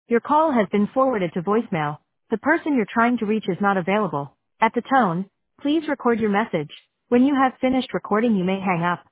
Your call has been forwarded to voicemail. The person you're trying to reach is not available. At the tone, please record your message. When you have finished recording, you may hang up.